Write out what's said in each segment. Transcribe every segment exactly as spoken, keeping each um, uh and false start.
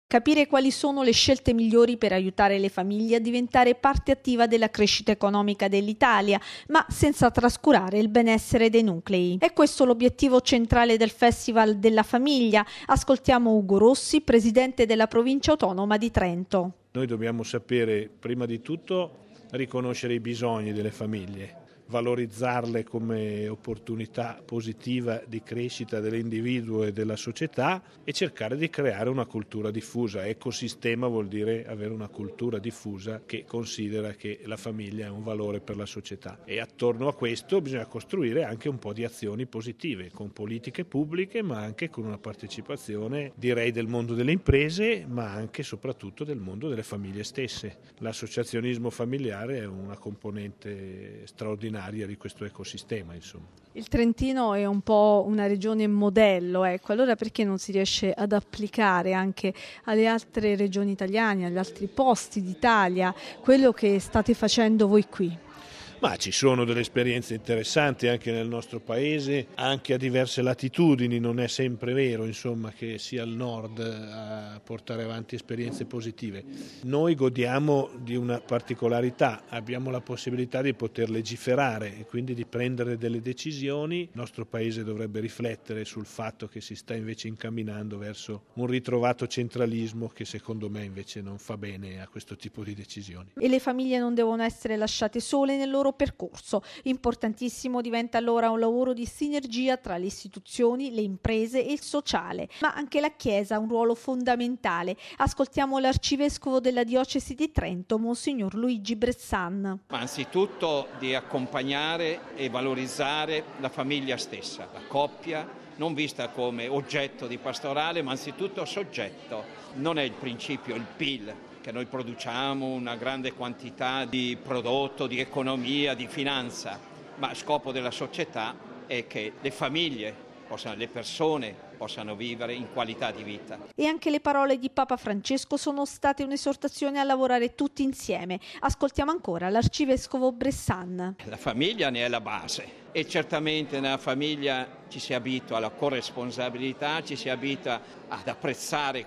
Capire quali sono le scelte migliori per aiutare le famiglie a diventare parte attiva della crescita economica dell'Italia, ma senza trascurare il benessere dei nuclei. È questo l'obiettivo centrale del Festival della Famiglia. Ascoltiamo Ugo Rossi, presidente della Provincia Autonoma di Trento. Noi dobbiamo sapere, prima di tutto, riconoscere i bisogni delle famiglie, valorizzarle come opportunità positiva di crescita dell'individuo e della società e cercare di creare una cultura diffusa. Ecosistema vuol dire avere una cultura diffusa che considera che la famiglia è un valore per la società, e attorno a questo bisogna costruire anche un po' di azioni positive con politiche pubbliche, ma anche con una partecipazione, direi, del mondo delle imprese, ma anche e soprattutto del mondo delle famiglie stesse. L'associazionismo familiare è una componente straordinaria di questo ecosistema, insomma. Il Trentino è un po' una regione modello, ecco, allora perché non si riesce ad applicare anche alle altre regioni italiane, agli altri posti d'Italia, quello che state facendo voi qui? Ma ci sono delle esperienze interessanti anche nel nostro paese, anche a diverse latitudini. Non è sempre vero, insomma, che sia il nord a portare avanti esperienze positive. Noi godiamo di una particolarità, abbiamo la possibilità di poter legiferare e quindi di prendere delle decisioni. Il nostro paese dovrebbe riflettere sul fatto che si sta invece incamminando verso un ritrovato centralismo che secondo me invece non fa bene a questo tipo di decisioni. E le famiglie non devono essere lasciate sole nel loro percorso. Importantissimo diventa allora un lavoro di sinergia tra le istituzioni, le imprese e il sociale, ma anche la Chiesa ha un ruolo fondamentale. Ascoltiamo l'arcivescovo della diocesi di Trento, Monsignor Luigi Bressan. Ma anzitutto di accompagnare e valorizzare la famiglia stessa, la coppia, non vista come oggetto di pastorale, ma anzitutto soggetto. Non è il principio, il P I L, che noi produciamo una grande quantità di prodotto, di economia, di finanza, ma scopo della società è che le famiglie, possano, le persone possano vivere in qualità di vita. E anche le parole di Papa Francesco sono state un'esortazione a lavorare tutti insieme. Ascoltiamo ancora l'arcivescovo Bressan. La famiglia ne è la base e certamente nella famiglia ci si abitua alla corresponsabilità, ci si abitua ad apprezzare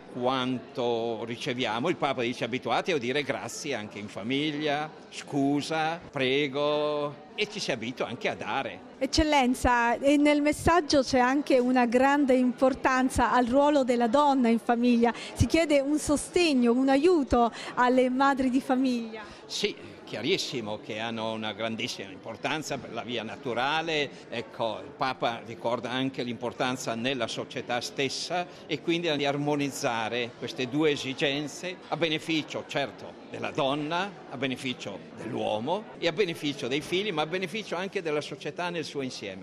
quanto riceviamo. Il Papa dice abituati a dire grazie anche in famiglia, scusa, prego, e ci si abitua anche a dare. Eccellenza, e nel messaggio c'è anche una grande importanza al ruolo della donna in famiglia. Si chiede un sostegno, un aiuto alle madri di famiglia. Sì, chiarissimo che hanno una grandissima importanza per la via naturale. Ecco, il Papa ricorda anche l'importanza nella società stessa e quindi di armonizzare queste due esigenze a beneficio, certo, della donna, a beneficio dell'uomo e a beneficio dei figli, ma a beneficio anche della società nel suo insieme.